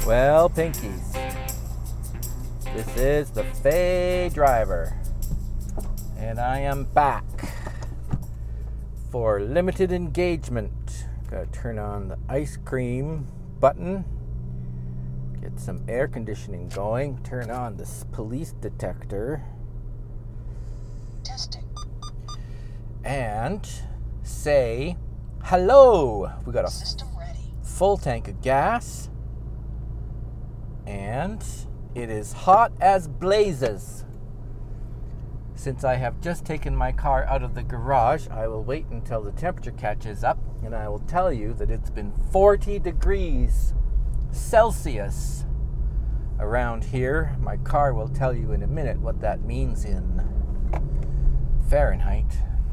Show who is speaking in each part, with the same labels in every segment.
Speaker 1: Well, Pinkies, this is the Faye Driver, and I am back for limited engagement. Gotta turn on the ice cream button, get some air conditioning going, turn on this police detector,
Speaker 2: testing,
Speaker 1: and say hello. We got a
Speaker 2: system ready,
Speaker 1: full tank of gas. And it is hot as blazes. Since I have just taken my car out of the garage, I will wait until the temperature catches up, and I will tell you that it's been 40 degrees Celsius around here. My car will tell you in a minute what that means in Fahrenheit.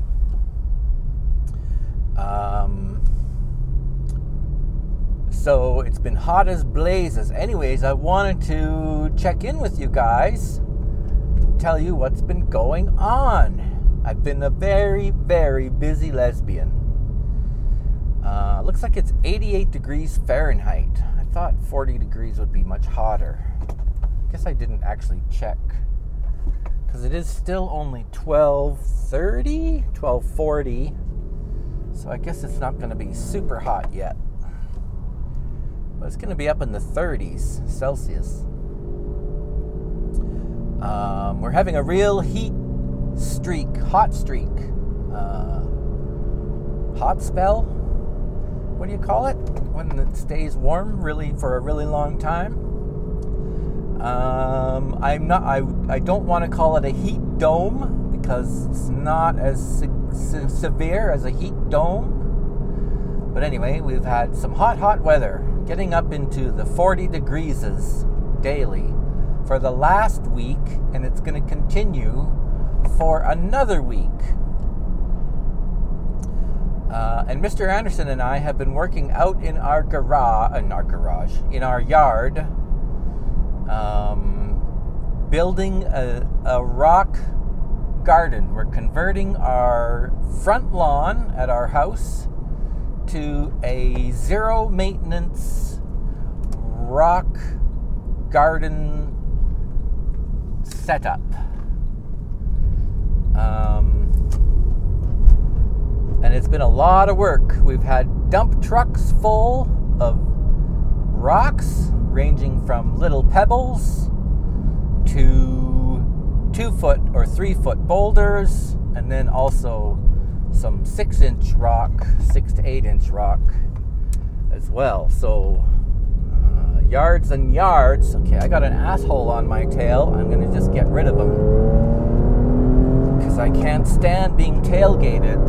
Speaker 1: So it's been hot as blazes. Anyways, I wanted to check in with you guys and tell you what's been going on. I've been a very, very busy lesbian. Looks like it's 88 degrees Fahrenheit. I thought 40 degrees would be much hotter. I guess I didn't actually check, because it is still only 12:40. So I guess it's not going to be super hot yet. But it's going to be up in the 30s Celsius. We're having a real hot streak. Hot spell? What do you call it? When it stays warm really for a really long time. I don't want to call it a heat dome, because it's not as severe as a heat dome. But anyway, we've had some hot weather, getting up into the 40 degrees daily for the last week, and it's going to continue for another week. And Mr. Anderson and I have been working out in our yard, building a rock garden. We're converting our front lawn at our house to a zero maintenance rock garden setup. And it's been a lot of work. We've had dump trucks full of rocks, ranging from little pebbles to 2-foot or 3-foot boulders, and then also some 6-inch rock, 6 to 8-inch rock as well. So yards and yards. Okay, I got an asshole on my tail. I'm going to just get rid of him, because I can't stand being tailgated,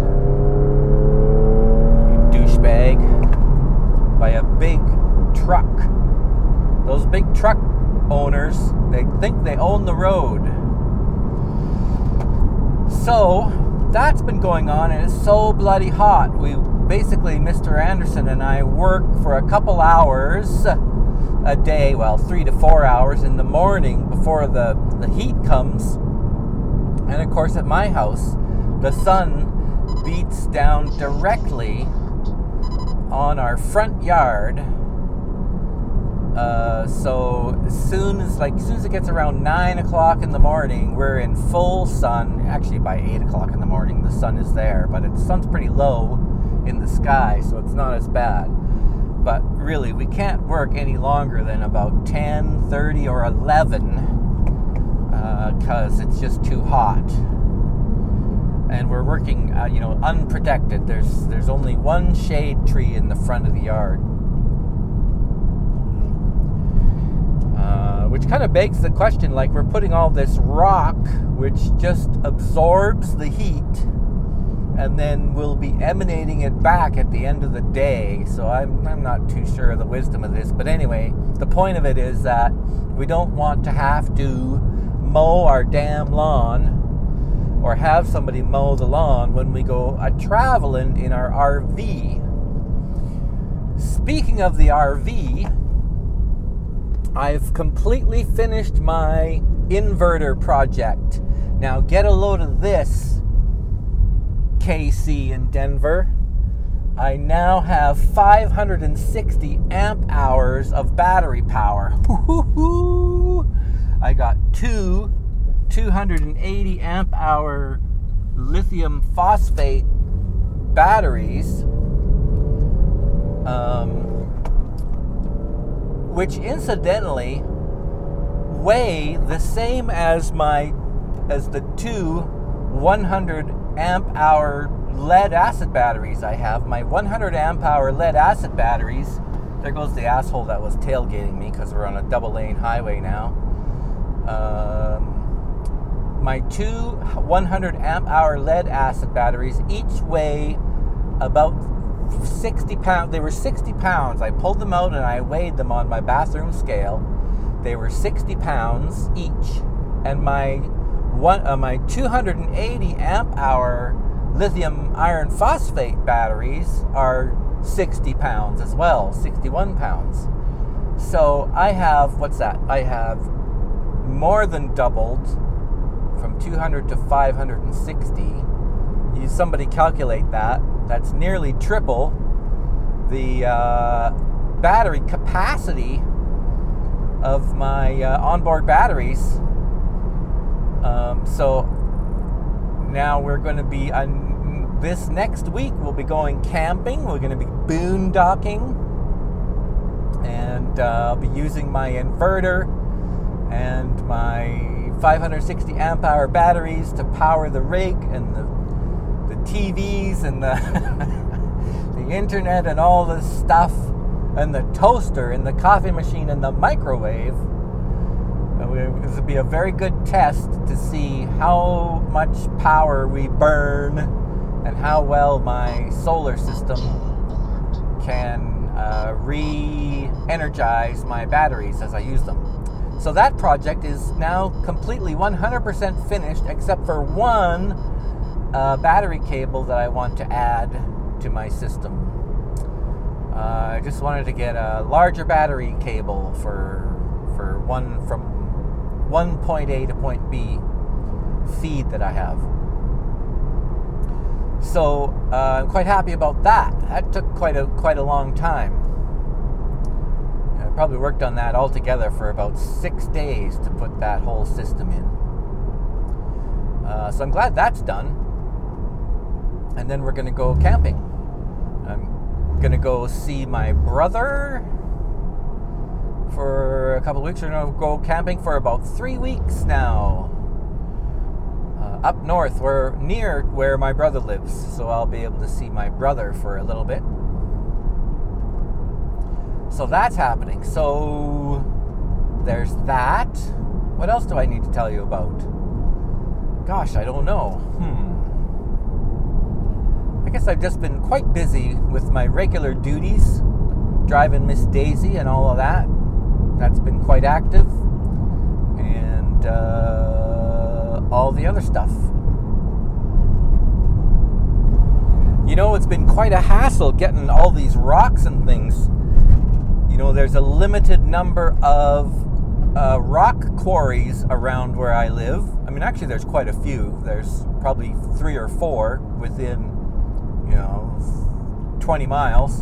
Speaker 1: you douchebag, by a big truck. Those big truck owners, they think they own the road. So that's been going on, and it's so bloody hot. Mr. Anderson and I work for a couple hours a day, 3 to 4 hours in the morning before the heat comes. And of course, at my house, the sun beats down directly on our front yard. So as soon as it gets around 9 o'clock in the morning, we're in full sun. Actually, by 8 o'clock in the morning, the sun is there, but the sun's pretty low in the sky, so it's not as bad. But really, we can't work any longer than about 10, 30, or 11, because it's just too hot. And we're working, unprotected. There's only one shade tree in the front of the yard. Which kind of begs the question, we're putting all this rock, which just absorbs the heat, and then we'll be emanating it back at the end of the day. So I'm not too sure of the wisdom of this. But anyway, the point of it is that we don't want to have to mow our damn lawn, or have somebody mow the lawn when we go traveling in our RV. Speaking of the RV, I've completely finished my inverter project. Now get a load of this, KC in Denver. I now have 560 amp hours of battery power. I got two 280 amp hour lithium phosphate batteries, which incidentally weigh the same as the two 100 amp hour lead acid batteries I have. My 100 amp hour lead acid batteries, there goes the asshole that was tailgating me because we're on a double lane highway now. My two 100 amp hour lead acid batteries each weigh about 60 pounds. They were 60 pounds. I pulled them out and I weighed them on my bathroom scale. They were 60 pounds each. And my 280 amp hour lithium iron phosphate batteries are 60 pounds as well, 61 pounds. So I have, I have more than doubled from 200 to 560. Somebody calculate that. That's nearly triple the battery capacity of my onboard batteries. So now we're going to be, this next week we'll be going camping. We're going to be boondocking, and I'll be using my inverter and my 560 amp hour batteries to power the rig and the TVs and the the internet and all this stuff, and the toaster and the coffee machine and the microwave. This will be a very good test to see how much power we burn and how well my solar system can re-energize my batteries as I use them. So that project is now completely 100% finished, except for one battery cable that I want to add to my system. I just wanted to get a larger battery cable for one from point A to point B feed that I have. So I'm quite happy about that. That took quite a long time. I probably worked on that altogether for about 6 days to put that whole system in. So I'm glad that's done. And then we're going to go camping. I'm going to go see my brother for a couple of weeks. We're going to go camping for about 3 weeks now. Up north, we're near where my brother lives, so I'll be able to see my brother for a little bit. So that's happening. So there's that. What else do I need to tell you about? Gosh, I don't know. I guess I've just been quite busy with my regular duties, driving Miss Daisy and all of that. That's been quite active. And all the other stuff. You know, it's been quite a hassle getting all these rocks and things. You know, there's a limited number of rock quarries around where I live. I mean, actually, there's quite a few. There's probably 3 or 4 within, 20 miles.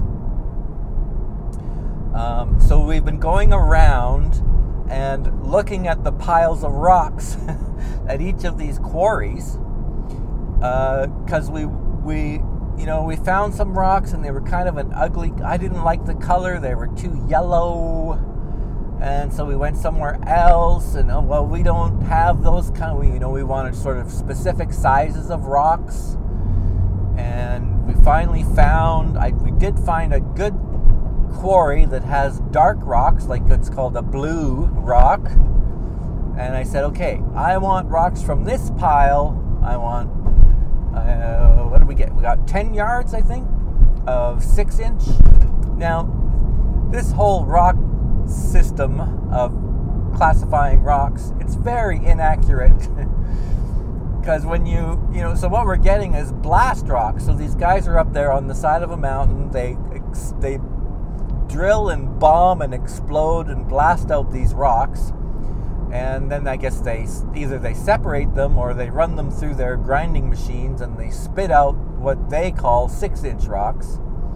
Speaker 1: So we've been going around and looking at the piles of rocks at each of these quarries, because we found some rocks and they were kind of an ugly. I didn't like the color; they were too yellow, and so we went somewhere else. And we don't have those kind. We wanted sort of specific sizes of rocks, and we finally found. We did find a good quarry that has dark rocks, like it's called a blue rock. And I said, okay, I want rocks from this pile. I want, what did we get? We got 10 yards, I think, of 6-inch. Now, this whole rock system of classifying rocks, it's very inaccurate. Because when so what we're getting is blast rocks. So these guys are up there on the side of a mountain. They drill and bomb and explode and blast out these rocks, and then I guess they separate them or they run them through their grinding machines and they spit out what they call 6-inch rocks.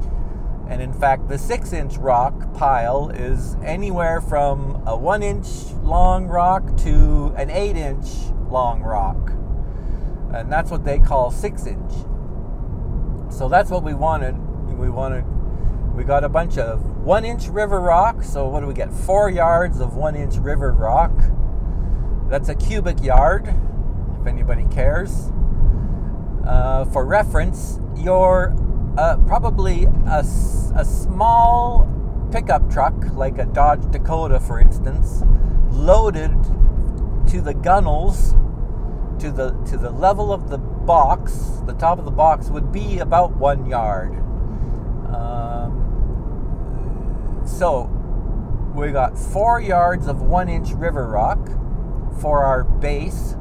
Speaker 1: And in fact, the 6-inch rock pile is anywhere from a 1-inch long rock to an 8-inch long rock. And that's what they call 6-inch. So that's what we wanted. We got a bunch of 1-inch river rock. So what do we get? 4 yards of 1-inch river rock. That's a cubic yard, if anybody cares. For reference, your probably a small pickup truck, like a Dodge Dakota, for instance, loaded to the gunnels, to the level of the box, the top of the box, would be about 1 yard. So we got 4 yards of 1-inch river rock for our base.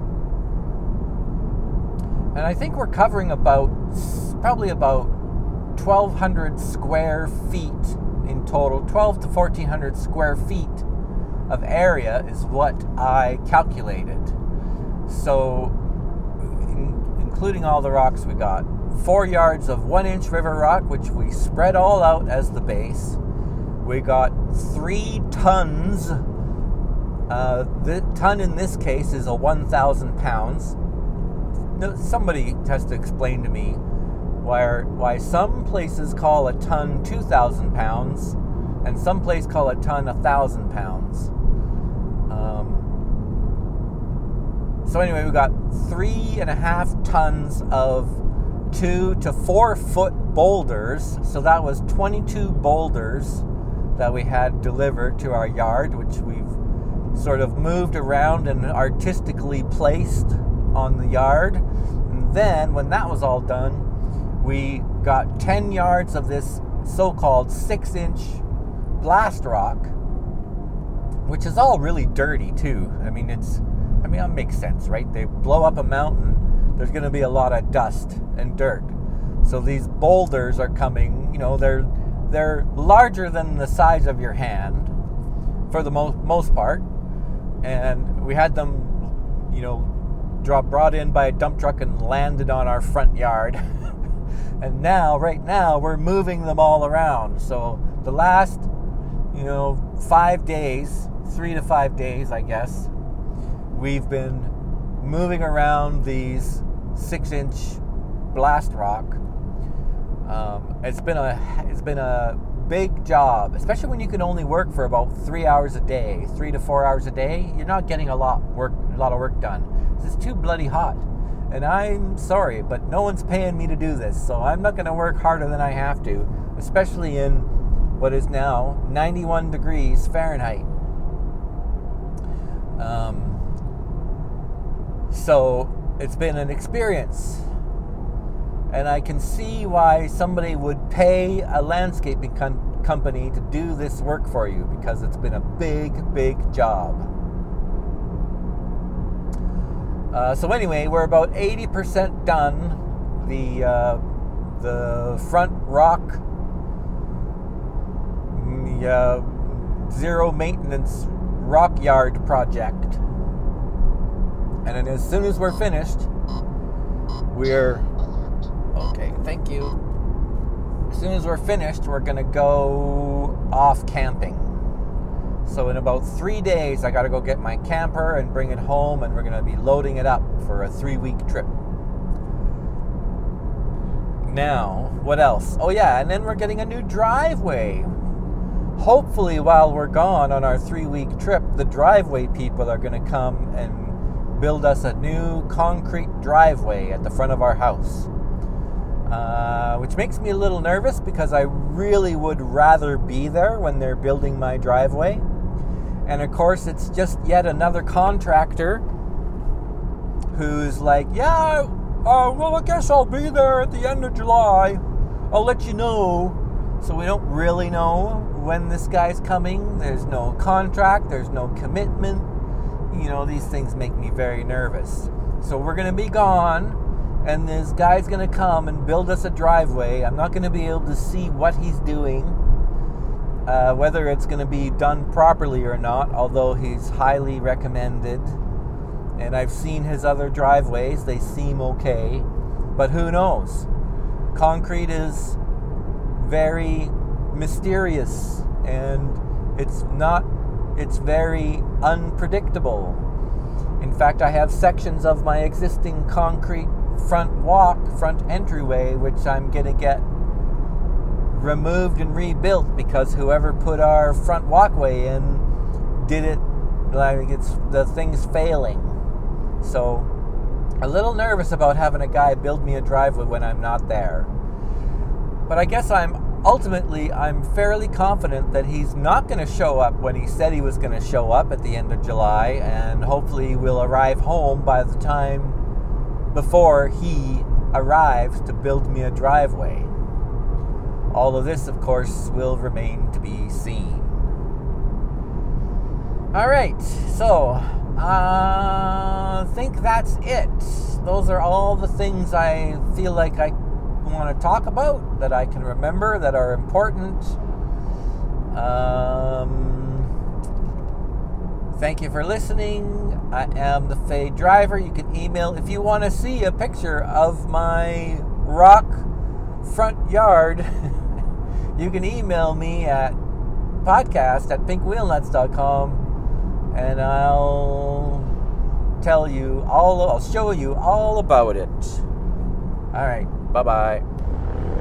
Speaker 1: And I think we're covering probably about 1,200 square feet in total. 1,200 to 1,400 square feet of area is what I calculated. So, including all the rocks we got. 4 yards of 1-inch river rock, which we spread all out as the base. We got 3 tons. The ton in this case is a 1,000 pounds. Now, somebody has to explain to me why some places call a ton 2,000 pounds and some places call a ton 1,000 pounds. So anyway, we got 3.5 tons of 2 to 4 foot boulders. So that was 22 boulders that we had delivered to our yard, which we've sort of moved around and artistically placed on the yard. And then when that was all done, we got 10 yards of this so-called 6-inch blast rock, which is all really dirty too. I mean, that makes sense, right? They blow up a mountain, there's going to be a lot of dust and dirt. So these boulders are coming, they're larger than the size of your hand for the most part. And we had them, brought in by a dump truck and landed on our front yard. And right now, we're moving them all around. So the last, 5 days, 3 to 5 days, I guess, we've been moving around these 6-inch blast rock. It's been a big job, especially when you can only work for about 3 hours a day, 3 to 4 hours a day. You're not getting a lot of work done. It's too bloody hot. And I'm sorry, but no one's paying me to do this, so I'm not going to work harder than I have to, especially in what is now 91 degrees Fahrenheit. So it's been an experience. And I can see why somebody would pay a landscaping company to do this work for you, because it's been a big, big job. So anyway, we're about 80% done. The front rock, zero maintenance rock yard project. And then as soon as we're finished, okay, thank you. As soon as we're finished, we're gonna go off camping. So in about 3 days, I gotta go get my camper and bring it home, and we're gonna be loading it up for a 3-week trip. Now, what else? Oh yeah, and then we're getting a new driveway. Hopefully, while we're gone on our 3-week trip, the driveway people are gonna come and build us a new concrete driveway at the front of our house. Which makes me a little nervous, because I really would rather be there when they're building my driveway. And of course, it's just yet another contractor who's like, well, I guess I'll be there at the end of July. I'll let you know. So we don't really know when this guy's coming. There's no contract. There's no commitment. These things make me very nervous. So we're going to be gone, and this guy's going to come and build us a driveway. I'm not going to be able to see what he's doing, whether it's going to be done properly or not, although he's highly recommended. And I've seen his other driveways. They seem okay, but who knows? Concrete is very mysterious, and it's very unpredictable. In fact, I have sections of my existing concrete front entryway, which I'm going to get removed and rebuilt because whoever put our front walkway in did it like the thing's failing. So, a little nervous about having a guy build me a driveway when I'm not there. But I guess I'm fairly confident that he's not going to show up when he said he was going to show up at the end of July, and hopefully we'll arrive home by the time before he arrives to build me a driveway. All of this, of course, will remain to be seen. Alright, so I think that's it. Those are all the things I feel like I want to talk about, that I can remember, that are important. Thank you for listening. I am the Fade Driver. You can email if you want to see a picture of my rock front yard. You can email me at podcast@pinkwheelnuts.com, and I'll show you all about it. All right. Bye-bye.